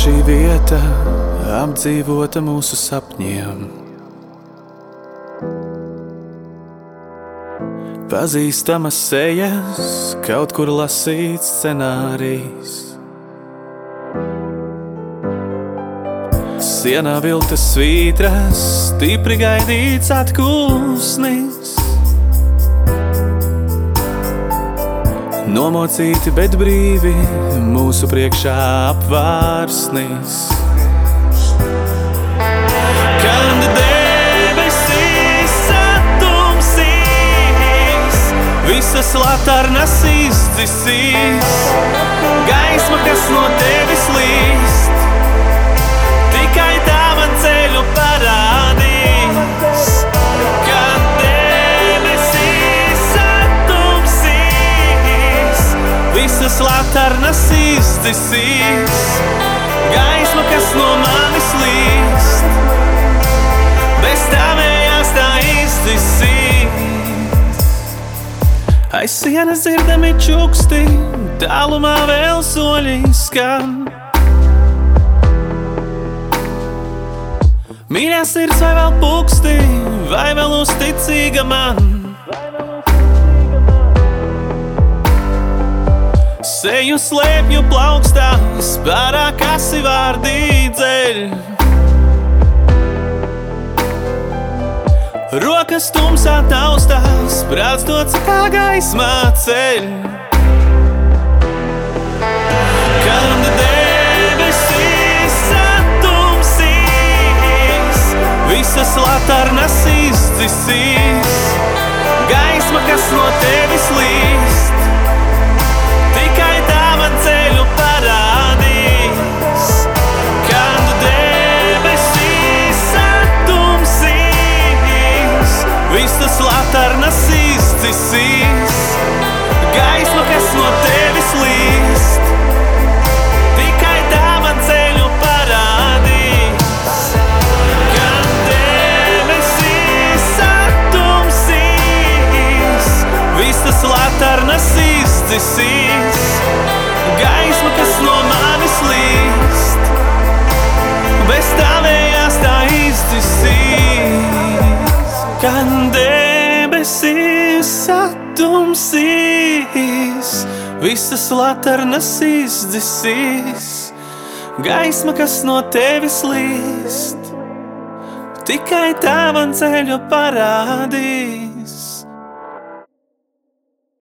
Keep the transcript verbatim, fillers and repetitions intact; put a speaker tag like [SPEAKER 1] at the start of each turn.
[SPEAKER 1] šī vieta apdzīvota mūsu sapņiem. Pazīstamas sejas, kaut kur lasīts scenārijs. Sienā viltas svītras, stipri gaidīts atpūsnis. Nomocīti, bet brīvi, mūsu priekšā apvārsnis. Kad debesīs satumsīs, visas latarnas izdzisīs, gaisma, kas no tevis līst, tikai tā man ceļu parādīs. Kad debesīs satumsīs, visas latarnas izdzisīs, gaisma, kas no manis līst, bez tavējās tā izdzisīs. Aiz sienas dzirdami čuksti, tālumā vēl soļi skan. Mīļā sirds vai vēl puksti, vai vēl uzticīga man? Seju slēpju plaukstās, pārāk asi vārdi dzeļ. Rokas tumsā taustās, prāts to citā gaismā ceļ. Kad debesīs satumsīs, visas latarnas izdzisīs, gaisma, kas no tevis līst, tikai tā man ceļu parādīs. Kad debesīs satumsīs, visas latarnas izdzisīs, gaisma, kas no tevis līst, tikai tā man ceļu parādīs. Kad debesīs satumsīs, visas latarnas izdzisīs, gaisma, kas no manis līst, bez tavējās tā izdzisīs. Kad debesīs satumsīs, visas latarnas izdzisīs, gaisma, kas no tevis līst, tikai tā man ceļu parādīs.